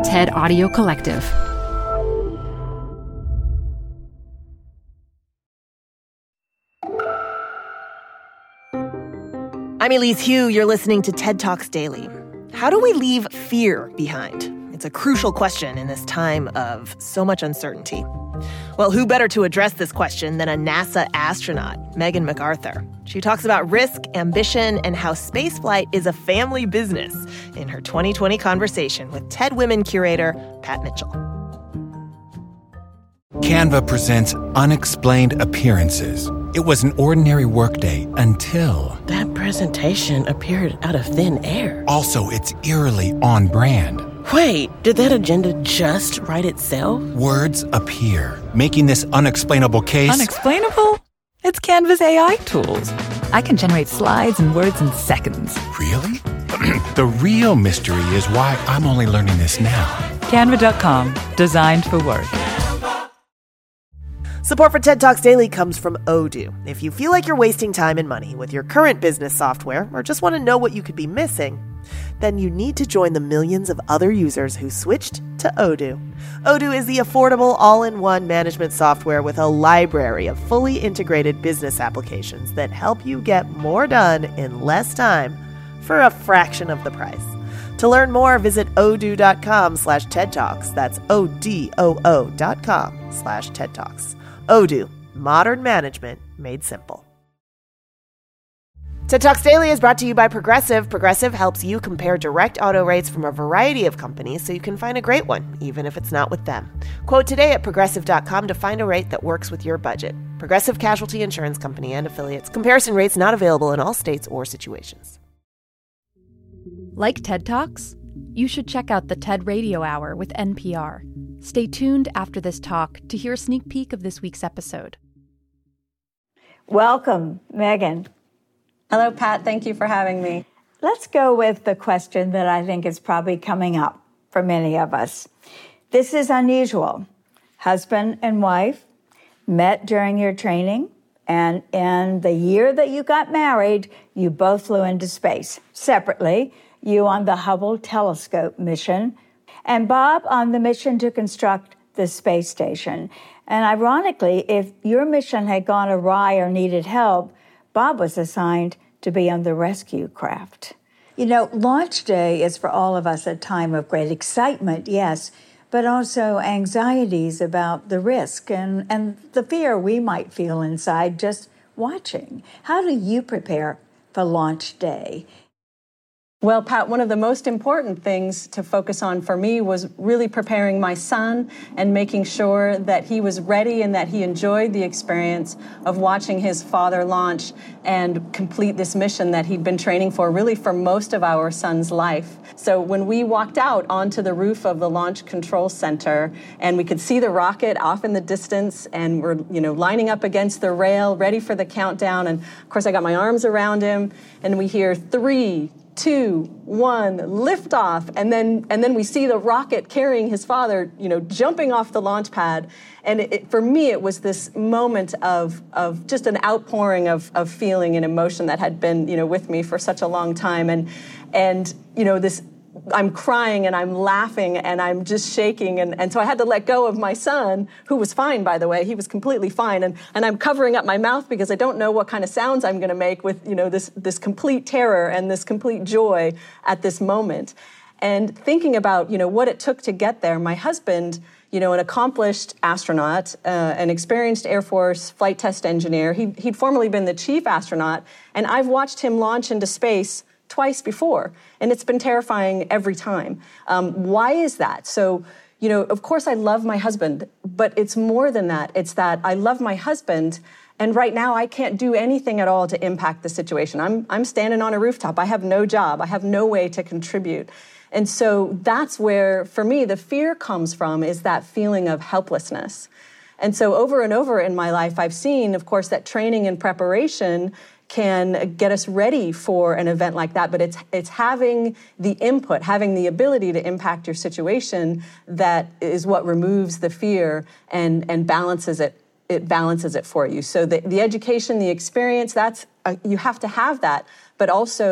TED Audio Collective. I'm Elise Hu. You're listening to TED Talks Daily. How do we leave fear behind? It's a crucial question in this time of so much uncertainty. Well, who better to address this question than a NASA astronaut, Megan McArthur? She talks about risk, ambition, and how spaceflight is a family business in her 2020 conversation with TED Women curator Pat Mitchell. Canva presents Unexplained Appearances. It was an ordinary workday until... that presentation appeared out of thin air. Also, it's eerily on brand. Wait, did that agenda just write itself? Words appear, making this unexplainable case... Unexplainable? It's Canva's AI tools. I can generate slides and words in seconds. Really? The real mystery is why I'm only learning this now. Canva.com, designed for work. Support for TED Talks Daily comes from Odoo. If you feel like you're wasting time and money with your current business software or just want to know what you could be missing, then you need to join the millions of other users who switched to Odoo. Odoo is the affordable all-in-one management software with a library of fully integrated business applications that help you get more done in less time for a fraction of the price. To learn more, visit odoo.com/TED Talks. That's ODOO.com/TED Talks. Odoo, modern management made simple. TED Talks Daily is brought to you by Progressive. Progressive helps you compare direct auto rates from a variety of companies so you can find a great one, even if it's not with them. Quote today at Progressive.com to find a rate that works with your budget. Progressive Casualty Insurance Company and Affiliates. Comparison rates not available in all states or situations. Like TED Talks? You should check out the TED Radio Hour with NPR. Stay tuned after this talk to hear a sneak peek of this week's episode. Welcome, Megan. Hello, Pat. Thank you for having me. Let's go with the question that I think is probably coming up for many of us. This is unusual. Husband and wife met during your training, and in the year that you got married, you both flew into space. Separately, you on the Hubble telescope mission, and Bob on the mission to construct the space station. And ironically, if your mission had gone awry or needed help, Bob was assigned to be on the rescue craft. You know, launch day is for all of us a time of great excitement, yes, but also anxieties about the risk and the fear we might feel inside just watching. How do you prepare for launch day? Well, Pat, one of the most important things to focus on for me was really preparing my son and making sure that he was ready and that he enjoyed the experience of watching his father launch and complete this mission that he'd been training for really for most of our son's life. So when we walked out onto the roof of the Launch Control Center and we could see the rocket off in the distance and we're, lining up against the rail, ready for the countdown. And of course, I got my arms around him and we hear 3, 2, 1, liftoff, and then we see the rocket carrying his father, jumping off the launch pad. And for me, it was this moment of just an outpouring of feeling and emotion that had been, with me for such a long time. And this, I'm crying and I'm laughing and I'm just shaking. And so I had to let go of my son, who was fine, by the way. He was completely fine. And I'm covering up my mouth because I don't know what kind of sounds I'm going to make with, this complete terror and this complete joy at this moment. And thinking about, what it took to get there, my husband, an accomplished astronaut, an experienced Air Force flight test engineer, he'd formerly been the chief astronaut, and I've watched him launch into space twice before, and it's been terrifying every time. Why is that? So, of course I love my husband, but it's more than that. It's that I love my husband, and right now I can't do anything at all to impact the situation. I'm standing on a rooftop. I have no job. I have no way to contribute. And so that's where, for me, the fear comes from, is that feeling of helplessness. And so over and over in my life, I've seen, of course, that training and preparation can get us ready for an event like that, but it's having the input, having the ability to impact your situation that is what removes the fear and balances it. It balances it for you. So the education, the experience, you have to have that, but also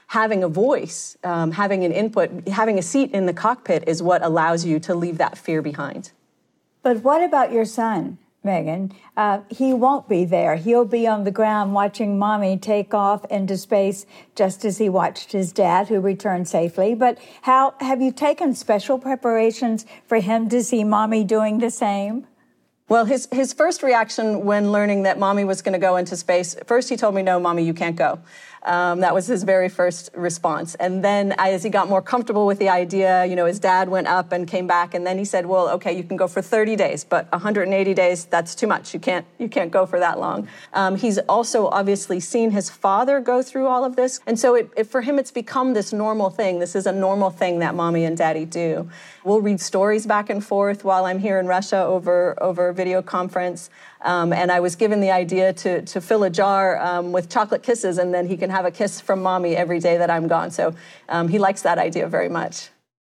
having a voice, having an input, having a seat in the cockpit is what allows you to leave that fear behind. But what about your son, Megan? He won't be there. He'll be on the ground watching Mommy take off into space, just as he watched his dad, who returned safely. But how have you taken special preparations for him to see Mommy doing the same? Well, his first reaction when learning that Mommy was going to go into space, first he told me, "No, Mommy, you can't go." That was his very first response. And then as he got more comfortable with the idea, his dad went up and came back, and then he said, "Well, okay, you can go for 30 days, but 180 days, that's too much. You can't go for that long." He's also obviously seen his father go through all of this. And so for him, it's become this normal thing. This is a normal thing that Mommy and Daddy do. We'll read stories back and forth while I'm here in Russia over video conference. And I was given the idea to fill a jar with chocolate kisses, and then he can have a kiss from Mommy every day that I'm gone. So he likes that idea very much.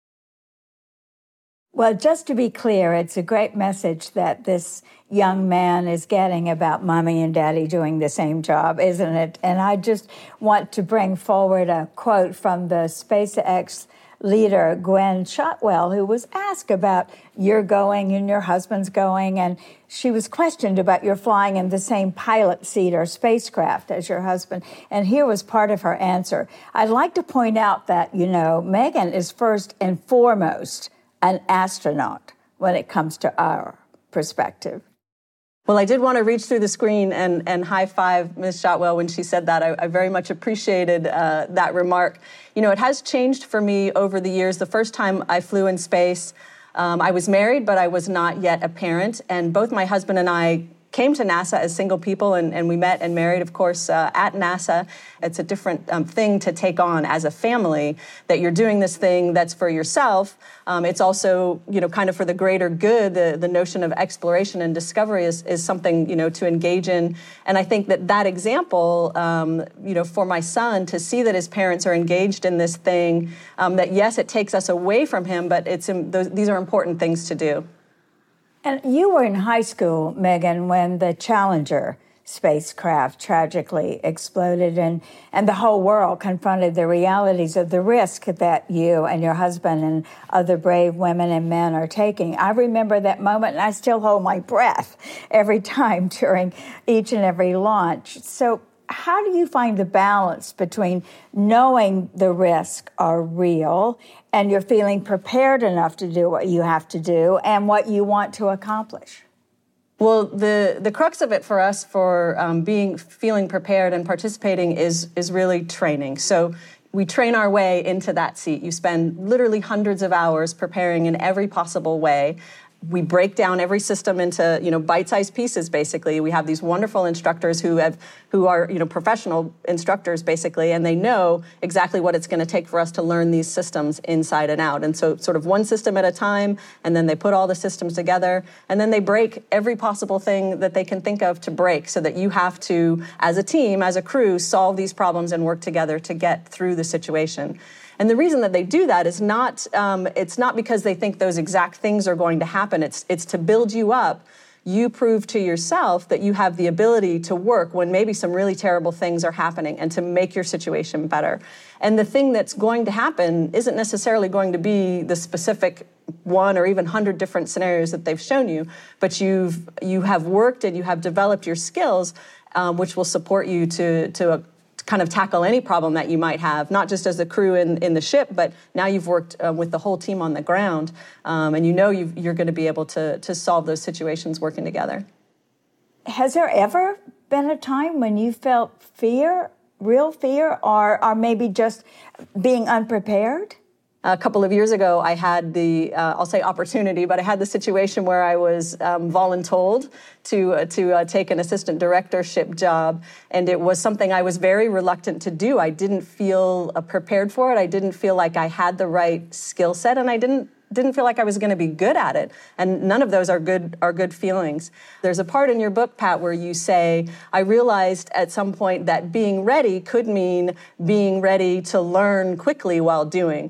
Well, just to be clear, it's a great message that this young man is getting about Mommy and Daddy doing the same job, isn't it? And I just want to bring forward a quote from the SpaceX leader, Gwynne Shotwell, who was asked about you're going and your husband's going, and she was questioned about your flying in the same pilot seat or spacecraft as your husband. And here was part of her answer. "I'd like to point out that, Megan is first and foremost an astronaut when it comes to our perspective." Well, I did want to reach through the screen and high five Ms. Shotwell when she said that. I very much appreciated that remark. It has changed for me over the years. The first time I flew in space, I was married, but I was not yet a parent. And both my husband and I came to NASA as single people, and we met and married, of course, at NASA. It's a different thing to take on as a family, that you're doing this thing that's for yourself. It's also, kind of for the greater good. The notion of exploration and discovery is something, to engage in. And I think that example, for my son to see that his parents are engaged in this thing, that yes, it takes us away from him, but these are important things to do. And you were in high school, Megan, when the Challenger spacecraft tragically exploded and the whole world confronted the realities of the risk that you and your husband and other brave women and men are taking. I remember that moment, and I still hold my breath every time during each and every launch. So how do you find the balance between knowing the risks are real and you're feeling prepared enough to do what you have to do and what you want to accomplish? Well, the crux of it for us, for feeling prepared and participating, is really training. So we train our way into that seat. You spend literally hundreds of hours preparing in every possible way. We break down every system into, bite-sized pieces, basically. We have these wonderful instructors who are, professional instructors, basically, and they know exactly what it's going to take for us to learn these systems inside and out. And so sort of one system at a time, and then they put all the systems together, and then they break every possible thing that they can think of to break, so that you have to, as a team, as a crew, solve these problems and work together to get through the situation. And the reason that they do that is it's not because they think those exact things are going to happen. It's to build you up. You prove to yourself that you have the ability to work when maybe some really terrible things are happening, and to make your situation better. And the thing that's going to happen isn't necessarily going to be the specific 1 or even 100 different scenarios that they've shown you, but you have worked and you have developed your skills, which will support you to kind of tackle any problem that you might have, not just as a crew in the ship, but now you've worked with the whole team on the ground, and you're going to be able to solve those situations working together. Has there ever been a time when you felt fear, real fear, or maybe just being unprepared? A couple of years ago, I had I'll say opportunity, but I had the situation where I was voluntold to take an assistant directorship job, and it was something I was very reluctant to do. I didn't feel prepared for it. I didn't feel like I had the right skill set, and I didn't feel like I was going to be good at it. And none of those are good feelings. There's a part in your book, Pat, where you say, I realized at some point that being ready could mean being ready to learn quickly while doing.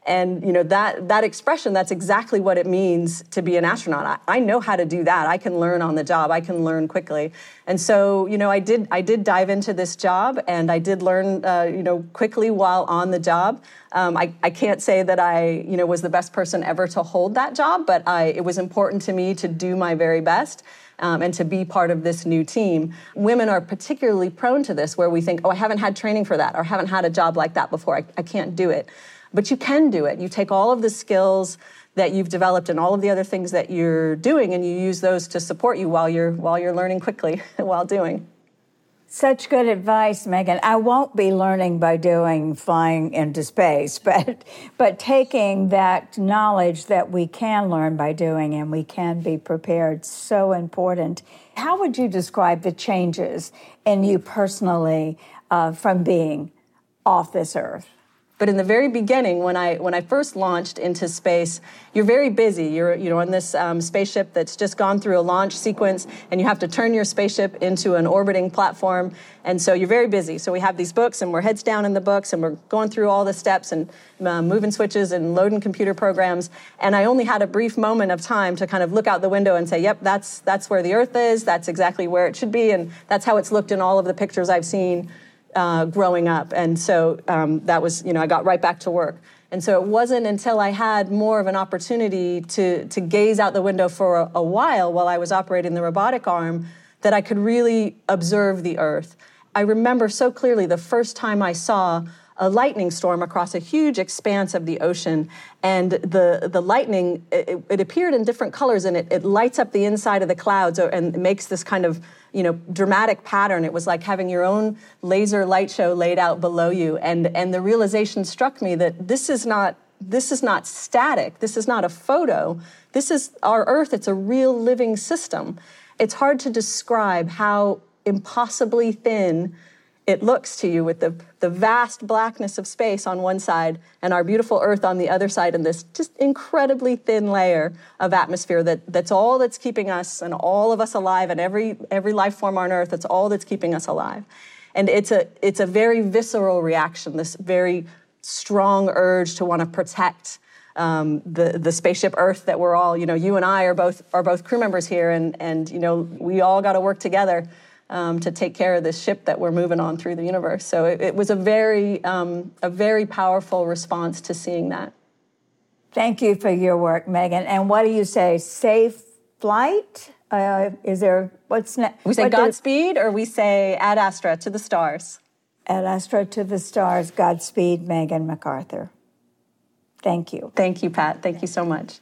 And, that expression, that's exactly what it means to be an astronaut. I know how to do that. I can learn on the job. I can learn quickly. And so, I did dive into this job, and I did learn, quickly while on the job. I can't say that I, was the best person ever to hold that job, but it was important to me to do my very best. And to be part of this new team. Women are particularly prone to this, where we think, I haven't had training for that, or haven't had a job like that before. I can't do it. But you can do it. You take all of the skills that you've developed and all of the other things that you're doing, and you use those to support you while you're learning quickly while doing. Such good advice, Megan. I won't be learning by doing flying into space, but taking that knowledge that we can learn by doing and we can be prepared, so important. How would you describe the changes in you personally from being off this earth? But in the very beginning, when I first launched into space, you're very busy. You're on this spaceship that's just gone through a launch sequence, and you have to turn your spaceship into an orbiting platform. And so you're very busy. So we have these books, and we're heads down in the books, and we're going through all the steps and moving switches and loading computer programs. And I only had a brief moment of time to kind of look out the window and say, yep, that's where the Earth is. That's exactly where it should be. And that's how it's looked in all of the pictures I've seen growing up. And so that was, I got right back to work. And so it wasn't until I had more of an opportunity to gaze out the window for a while I was operating the robotic arm that I could really observe the Earth. I remember so clearly the first time I saw a lightning storm across a huge expanse of the ocean, and the lightning, it appeared in different colors, and it lights up the inside of the clouds and makes this kind of dramatic pattern. It was like having your own laser light show laid out below you, and the realization struck me that this is not static. This is not a photo. This is our Earth. It's a real living system. It's hard to describe how impossibly thin it looks to you, with the vast blackness of space on one side and our beautiful Earth on the other side, and this just incredibly thin layer of atmosphere that's all that's keeping us and all of us alive, and every life form on Earth, that's all that's keeping us alive. And it's a very visceral reaction, this very strong urge to want to protect the spaceship Earth that we're all, you and I are both crew members here, and we all got to work together to take care of this ship that we're moving on through the universe. So it was a very powerful response to seeing that. Thank you for your work, Megan. And what do you say? Safe flight? What's next? We say Godspeed, or we say Ad Astra, to the stars. Ad Astra, to the stars. Godspeed, Megan McArthur. Thank you. Thank you, Pat. Thank you so much.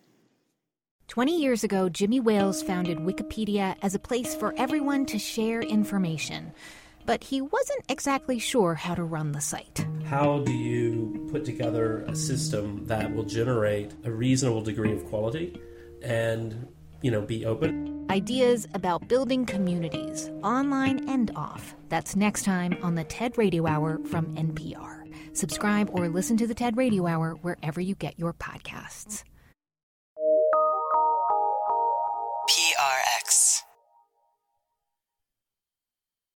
20 years ago, Jimmy Wales founded Wikipedia as a place for everyone to share information. But he wasn't exactly sure how to run the site. How do you put together a system that will generate a reasonable degree of quality and, be open? Ideas about building communities, online and off. That's next time on the TED Radio Hour from NPR. Subscribe or listen to the TED Radio Hour wherever you get your podcasts. PRX.